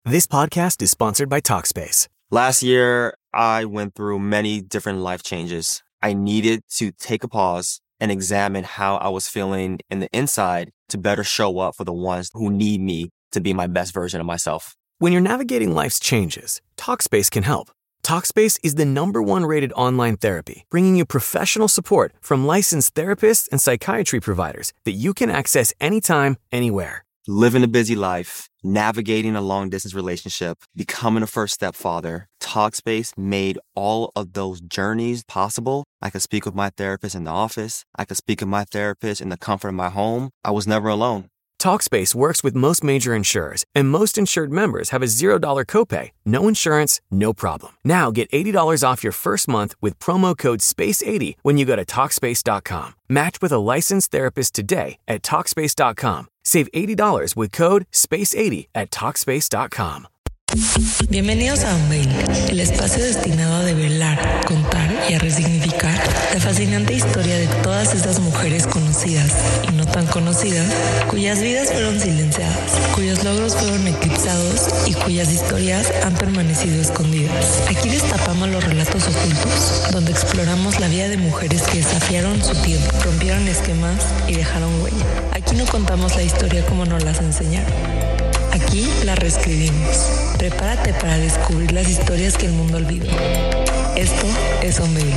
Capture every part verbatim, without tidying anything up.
This podcast is sponsored by Talkspace. Last year, I went through many different life changes. I needed to take a pause and examine how I was feeling in the inside to better show up for the ones who need me to be my best version of myself. When you're navigating life's changes, Talkspace can help. Talkspace is the number one rated online therapy, bringing you professional support from licensed therapists and psychiatry providers that you can access anytime, anywhere. Living a busy life, navigating a long-distance relationship, becoming a first-step father, Talkspace made all of those journeys possible. I could speak with my therapist in the office. I could speak with my therapist in the comfort of my home. I was never alone. Talkspace works with most major insurers, and most insured members have a zero dollars copay. No insurance, no problem. Now get eighty dollars off your first month with promo code space eighty when you go to Talkspace dot com. Match with a licensed therapist today at Talkspace dot com. Save eighty dollars with code space eighty at Talkspace dot com. Bienvenidos a Unveil, el espacio destinado a develar, contar y a resignificar la fascinante historia de todas esas mujeres conocidas y no tan conocidas, cuyas vidas fueron silenciadas, cuyos logros fueron eclipsados y cuyas historias han permanecido escondidas. Aquí destapamos los relatos ocultos, donde exploramos la vida de mujeres que desafiaron su tiempo, rompieron esquemas y dejaron huella. Aquí no contamos la historia como nos las enseñaron. Aquí la reescribimos. Prepárate para descubrir las historias que el mundo olvidó. Esto es Unveil.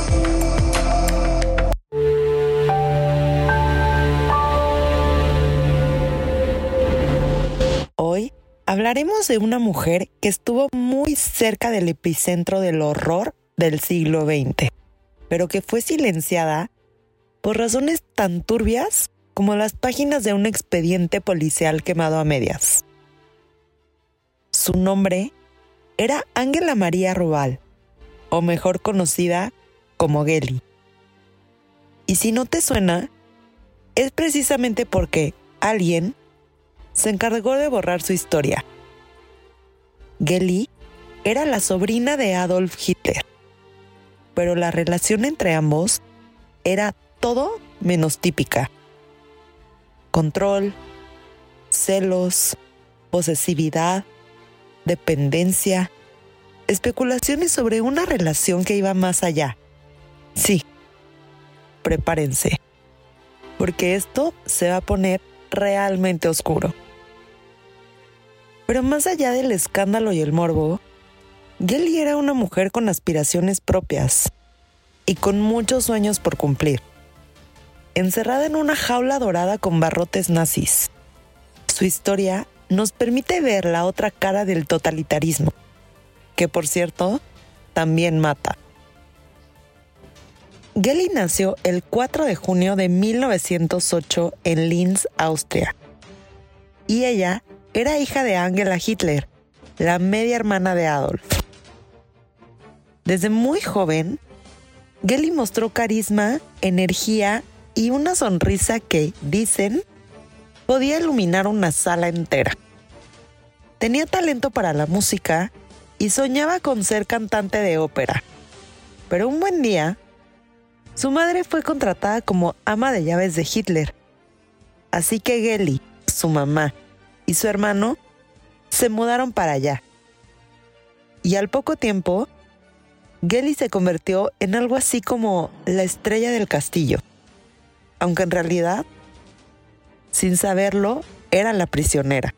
Hoy hablaremos de una mujer que estuvo muy cerca del epicentro del horror del siglo veinte, pero que fue silenciada por razones tan turbias como las páginas de un expediente policial quemado a medias. Su nombre era Ángela María Rubal, o mejor conocida como Gelly. Y si no te suena, es precisamente porque alguien se encargó de borrar su historia. Gelly era la sobrina de Adolf Hitler, pero la relación entre ambos era todo menos típica. Control, celos, posesividad, dependencia, especulaciones sobre una relación que iba más allá. Sí, prepárense, porque esto se va a poner realmente oscuro. Pero más allá del escándalo y el morbo, Gelly era una mujer con aspiraciones propias y con muchos sueños por cumplir. Encerrada en una jaula dorada con barrotes nazis. Su historia nos permite ver la otra cara del totalitarismo, que por cierto, también mata. Gelly nació el cuatro de junio de mil novecientos ocho en Linz, Austria. Y ella era hija de Angela Hitler, la media hermana de Adolf. Desde muy joven, Gelly mostró carisma, energía y una sonrisa que, dicen, podía iluminar una sala entera. Tenía talento para la música y soñaba con ser cantante de ópera. Pero un buen día, su madre fue contratada como ama de llaves de Hitler. Así que Gelly, su mamá y su hermano se mudaron para allá. Y al poco tiempo, Gelly se convirtió en algo así como la estrella del castillo. Aunque en realidad, sin saberlo, era la prisionera.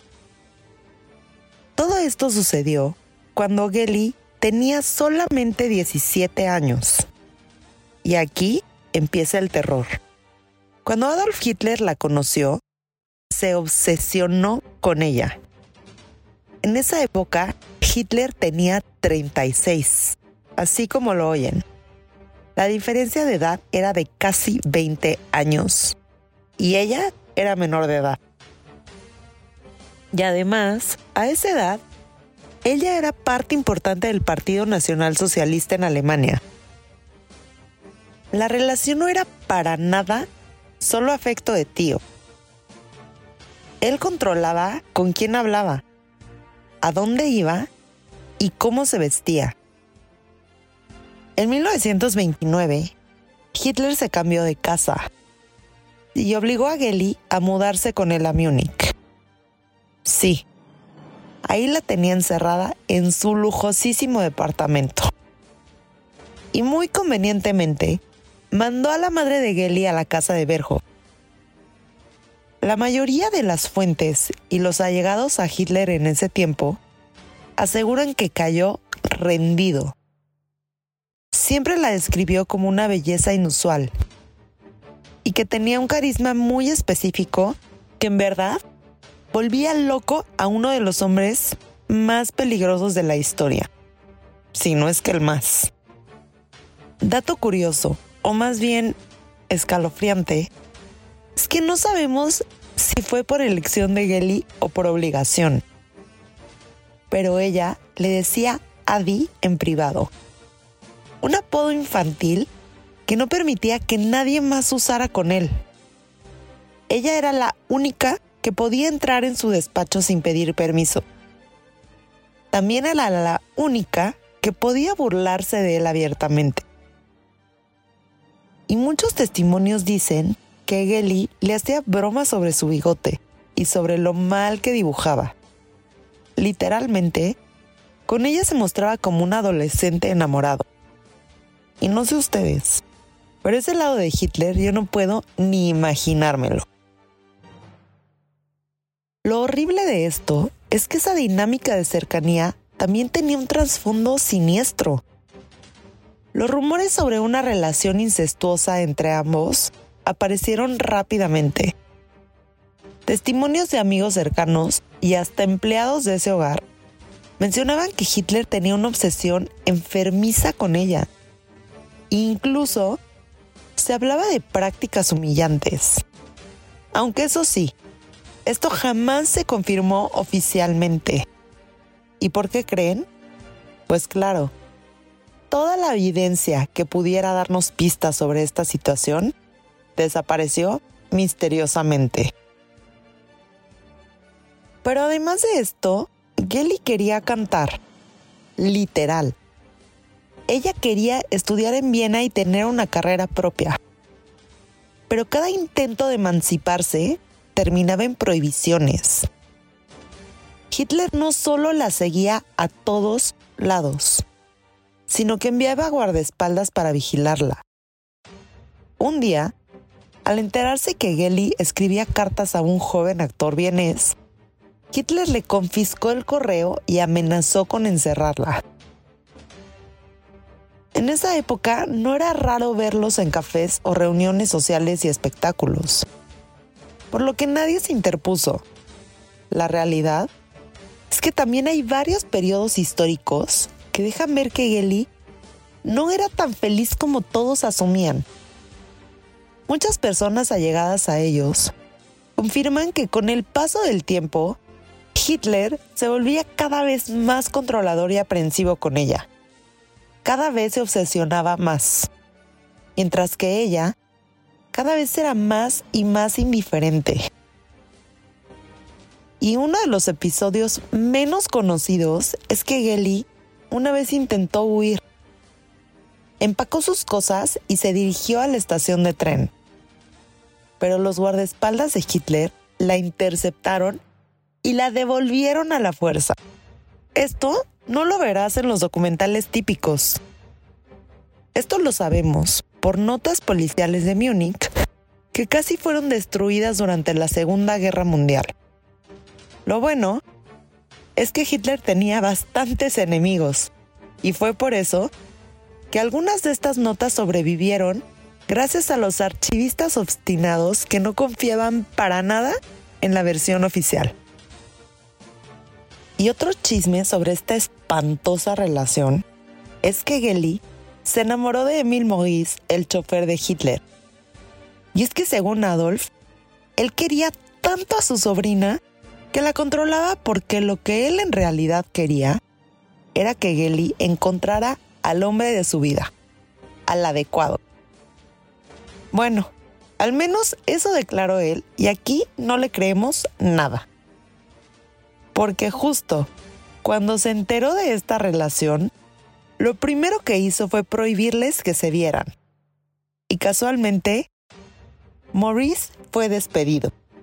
Todo esto sucedió cuando Gelly tenía solamente diecisiete años. Y aquí empieza el terror. Cuando Adolf Hitler la conoció, se obsesionó con ella. En esa época, Hitler tenía treinta y seis, así como lo oyen. La diferencia de edad era de casi veinte años y ella era menor de edad. Y además, a esa edad, ella era parte importante del Partido Nacional Socialista en Alemania. La relación no era para nada solo afecto de tío. Él controlaba con quién hablaba, a dónde iba y cómo se vestía. En mil novecientos veintinueve, Hitler se cambió de casa y obligó a Gelly a mudarse con él a Múnich. Sí, Ahí la tenía encerrada en su lujosísimo departamento. Y muy convenientemente, mandó a la madre de Geli a la casa de Berghof. La mayoría de las fuentes y los allegados a Hitler en ese tiempo aseguran que cayó rendido. Siempre la describió como una belleza inusual y que tenía un carisma muy específico que en verdad volvía loco a uno de los hombres más peligrosos de la historia, si no es que el más. Dato curioso, o más bien escalofriante, es que no sabemos si fue por elección de Geli o por obligación. Pero ella le decía Adi en privado, un apodo infantil que no permitía que nadie más usara con él. Ella era la única que podía entrar en su despacho sin pedir permiso. También era la única que podía burlarse de él abiertamente. Y muchos testimonios dicen que Geli le hacía bromas sobre su bigote y sobre lo mal que dibujaba. Literalmente, con ella se mostraba como un adolescente enamorado. Y no sé ustedes, pero ese lado de Hitler yo no puedo ni imaginármelo. Lo horrible de esto es que esa dinámica de cercanía también tenía un trasfondo siniestro. Los rumores sobre una relación incestuosa entre ambos aparecieron rápidamente. Testimonios de amigos cercanos y hasta empleados de ese hogar mencionaban que Hitler tenía una obsesión enfermiza con ella. Incluso se hablaba de prácticas humillantes. Aunque eso sí, esto jamás se confirmó oficialmente. ¿Y por qué creen? Pues claro, toda la evidencia que pudiera darnos pistas sobre esta situación desapareció misteriosamente. Pero además de esto, Geli quería cantar, literal. Ella quería estudiar en Viena y tener una carrera propia. Pero cada intento de emanciparse terminaba en prohibiciones. Hitler no solo la seguía a todos lados, sino que enviaba guardaespaldas para vigilarla. Un día, al enterarse que Geli escribía cartas a un joven actor vienés, Hitler le confiscó el correo y amenazó con encerrarla. En esa época no era raro verlos en cafés o reuniones sociales y espectáculos, por lo que nadie se interpuso. La realidad es que también hay varios periodos históricos que dejan ver que Geli no era tan feliz como todos asumían. Muchas personas allegadas a ellos confirman que con el paso del tiempo, Hitler se volvía cada vez más controlador y aprensivo con ella. Cada vez se obsesionaba más, mientras que ella cada vez era más y más indiferente. Y uno de los episodios menos conocidos es que Geli una vez intentó huir. Empacó sus cosas y se dirigió a la estación de tren. Pero los guardaespaldas de Hitler la interceptaron y la devolvieron a la fuerza. Esto no lo verás en los documentales típicos. Esto lo sabemos por notas policiales de Múnich que casi fueron destruidas durante la Segunda Guerra Mundial. Lo bueno es que Hitler tenía bastantes enemigos y fue por eso que algunas de estas notas sobrevivieron gracias a los archivistas obstinados que no confiaban para nada en la versión oficial. Y otro chisme sobre esta espantosa relación es que Geli se enamoró de Emil Maurice, el chofer de Hitler. Y es que según Adolf, él quería tanto a su sobrina que la controlaba porque lo que él en realidad quería era que Geli encontrara al hombre de su vida, al adecuado. Bueno, al menos eso declaró él y aquí no le creemos nada. Porque justo cuando se enteró de esta relación, lo primero que hizo fue prohibirles que se vieran. Y casualmente, Maurice fue despedido.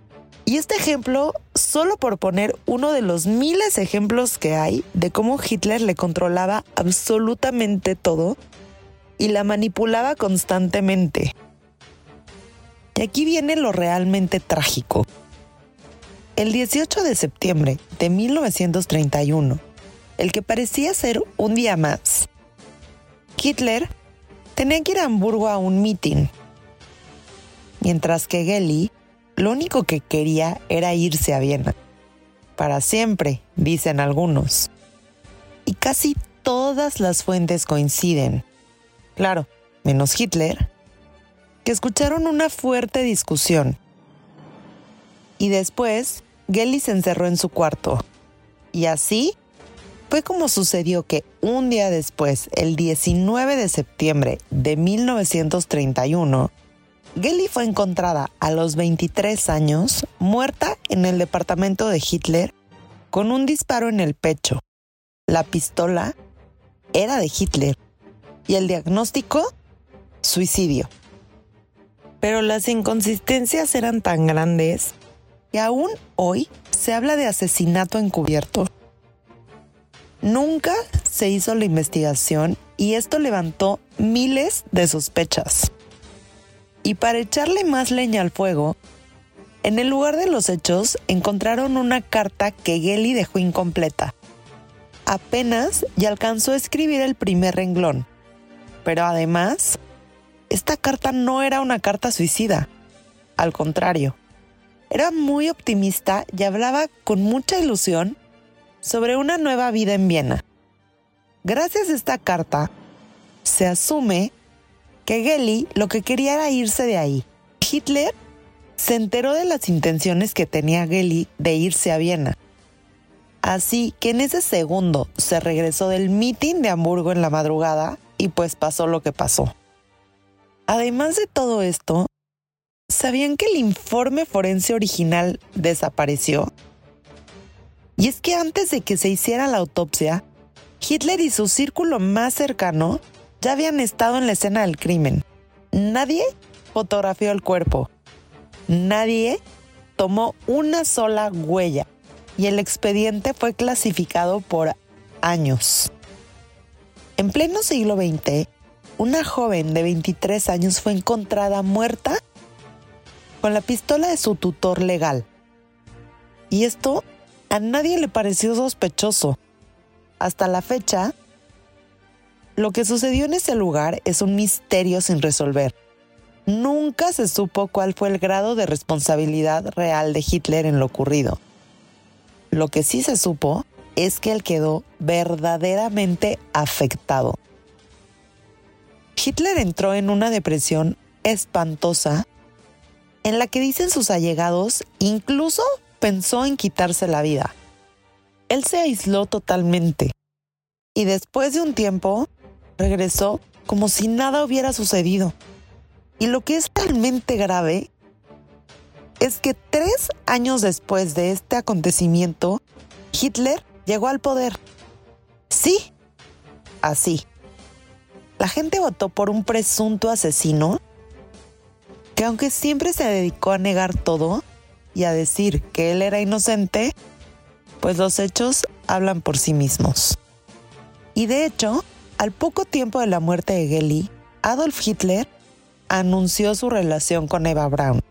Y este ejemplo, solo por poner uno de los miles de ejemplos que hay de cómo Hitler le controlaba absolutamente todo y la manipulaba constantemente. Y aquí viene lo realmente trágico. El dieciocho de septiembre de mil novecientos treinta y uno, el que parecía ser un día más, Hitler tenía que ir a Hamburgo a un mitin, mientras que Geli lo único que quería era irse a Viena. Para siempre, dicen algunos. Y casi todas las fuentes coinciden, claro, menos Hitler, que escucharon una fuerte discusión. Y después, Geli se encerró en su cuarto. Y así fue como sucedió que un día después, el diecinueve de septiembre de mil novecientos treinta y uno, Geli fue encontrada a los veintitrés años, muerta en el departamento de Hitler, con un disparo en el pecho. La pistola era de Hitler y el diagnóstico, suicidio. Pero las inconsistencias eran tan grandes que aún hoy se habla de asesinato encubierto. Nunca se hizo la investigación y esto levantó miles de sospechas. Y para echarle más leña al fuego, en el lugar de los hechos encontraron una carta que Geli dejó incompleta. Apenas ya alcanzó a escribir el primer renglón. Pero además, esta carta no era una carta suicida. Al contrario, era muy optimista y hablaba con mucha ilusión sobre una nueva vida en Viena. Gracias a esta carta, se asume que Geli lo que quería era irse de ahí. Hitler se enteró de las intenciones que tenía Geli de irse a Viena. Así que en ese segundo se regresó del mitin de Hamburgo en la madrugada y pues pasó lo que pasó. Además de todo esto, ¿sabían que el informe forense original desapareció? Y es que antes de que se hiciera la autopsia, Hitler y su círculo más cercano ya habían estado en la escena del crimen. Nadie fotografió el cuerpo. Nadie tomó una sola huella. Y el expediente fue clasificado por años. En pleno siglo veinte, una joven de veintitrés años fue encontrada muerta con la pistola de su tutor legal. Y esto a nadie le pareció sospechoso. Hasta la fecha, lo que sucedió en ese lugar es un misterio sin resolver. Nunca se supo cuál fue el grado de responsabilidad real de Hitler en lo ocurrido. Lo que sí se supo es que él quedó verdaderamente afectado. Hitler entró en una depresión espantosa en la que, dicen sus allegados, incluso pensó en quitarse la vida. Él se aisló totalmente y después de un tiempo regresó como si nada hubiera sucedido. Y lo que es realmente grave es que tres años después de este acontecimiento, Hitler llegó al poder. Sí, así. La gente votó por un presunto asesino que, aunque siempre se dedicó a negar todo y a decir que él era inocente, pues los hechos hablan por sí mismos. Y de hecho, al poco tiempo de la muerte de Geli, Adolf Hitler anunció su relación con Eva Braun.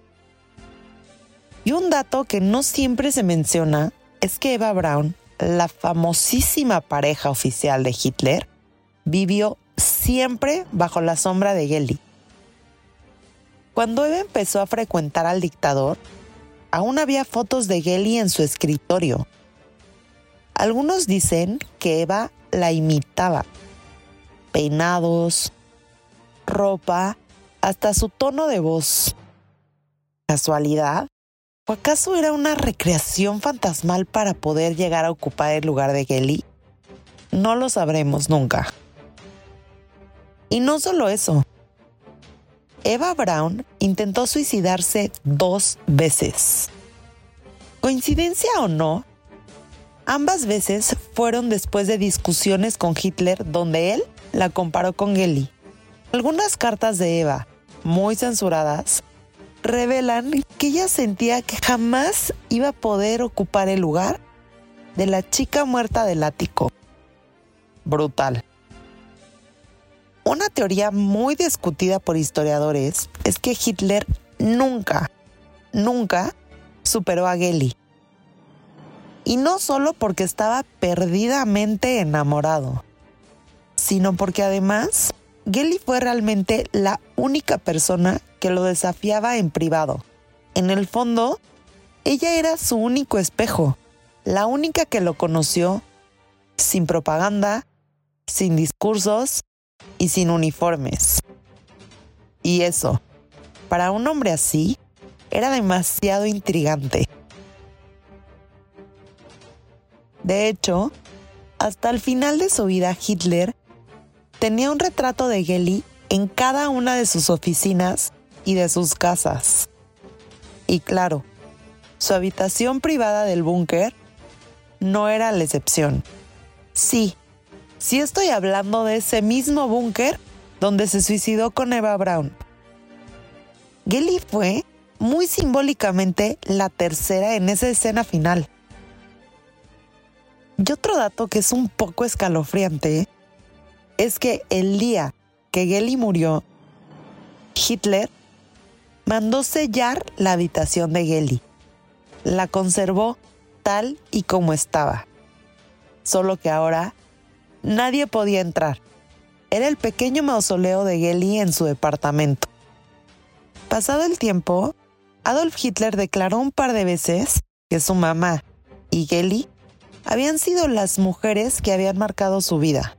Y un dato que no siempre se menciona es que Eva Braun, la famosísima pareja oficial de Hitler, vivió siempre bajo la sombra de Geli. Cuando Eva empezó a frecuentar al dictador, aún había fotos de Geli en su escritorio. Algunos dicen que Eva la imitaba. Peinados, ropa, hasta su tono de voz. ¿Casualidad? ¿O acaso era una recreación fantasmal para poder llegar a ocupar el lugar de Geli? No lo sabremos nunca. Y no solo eso. Eva Braun intentó suicidarse dos veces. ¿Coincidencia o no? Ambas veces fueron después de discusiones con Hitler donde él la comparó con Geli. Algunas cartas de Eva, muy censuradas, revelan que ella sentía que jamás iba a poder ocupar el lugar de la chica muerta del ático. Brutal. Una teoría muy discutida por historiadores es que Hitler nunca, nunca superó a Geli. Y no solo porque estaba perdidamente enamorado, sino porque además Geli fue realmente la única persona que lo desafiaba en privado. En el fondo, ella era su único espejo, la única que lo conoció sin propaganda, sin discursos y sin uniformes. Y eso, para un hombre así, era demasiado intrigante. De hecho, hasta el final de su vida, Hitler tenía un retrato de Geli en cada una de sus oficinas y de sus casas. Y claro, su habitación privada del búnker no era la excepción. Sí, sí estoy hablando de ese mismo búnker donde se suicidó con Eva Braun. Geli fue, muy simbólicamente, la tercera en esa escena final. Y otro dato que es un poco escalofriante es que el día que Geli murió, Hitler mandó sellar la habitación de Geli. La conservó tal y como estaba. Solo que ahora nadie podía entrar. Era el pequeño mausoleo de Geli en su departamento. Pasado el tiempo, Adolf Hitler declaró un par de veces que su mamá y Geli habían sido las mujeres que habían marcado su vida.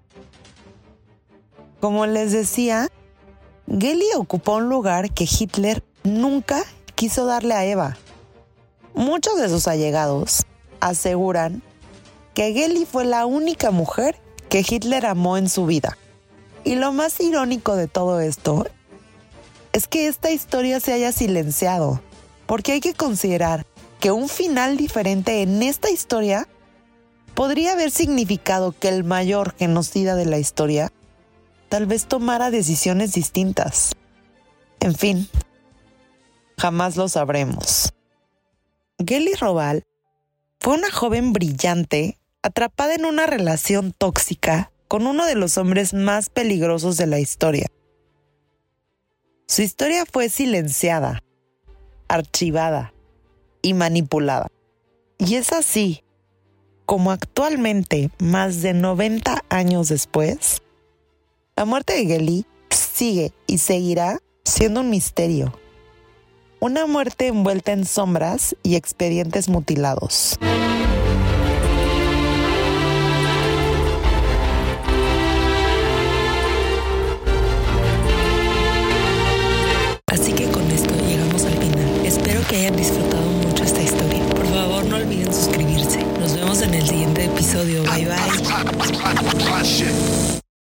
Como les decía, Geli ocupó un lugar que Hitler nunca quiso darle a Eva. Muchos de sus allegados aseguran que Geli fue la única mujer que Hitler amó en su vida. Y lo más irónico de todo esto es que esta historia se haya silenciado, porque hay que considerar que un final diferente en esta historia podría haber significado que el mayor genocida de la historia tal vez tomara decisiones distintas. En fin, jamás lo sabremos. Geli Robal fue una joven brillante atrapada en una relación tóxica con uno de los hombres más peligrosos de la historia. Su historia fue silenciada, archivada y manipulada. Y es así como actualmente, más de noventa años después, la muerte de Geli sigue y seguirá siendo un misterio. Una muerte envuelta en sombras y expedientes mutilados. Así que con esto llegamos al final. Espero que hayan disfrutado mucho esta historia. Por favor, no olviden suscribirse. Nos vemos en el siguiente episodio. Bye bye.